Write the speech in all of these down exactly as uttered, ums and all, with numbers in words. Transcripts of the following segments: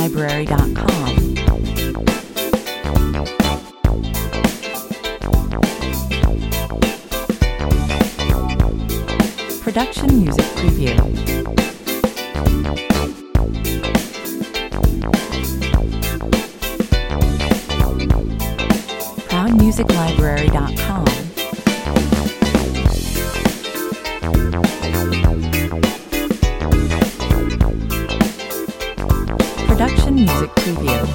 Library dot com. Production Music Preview. Proud Music Library dot com. Production Music Preview.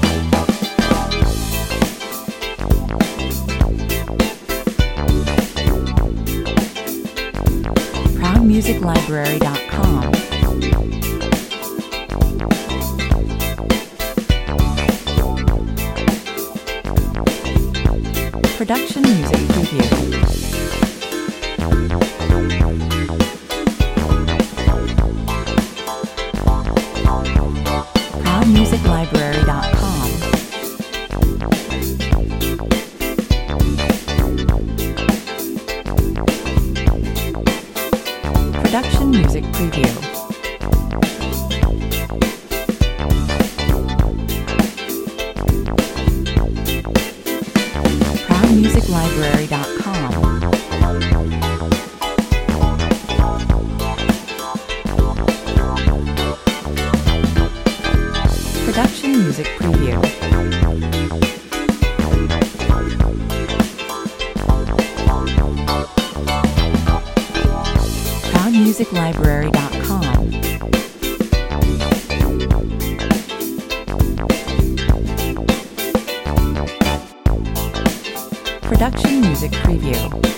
Proud Music Library dot com. Production Music Preview. Proud Music Library dot com. Production Music Preview. Proud Music Library dot com. Production Music Preview. Proud Music Library dot com. Production Music Preview.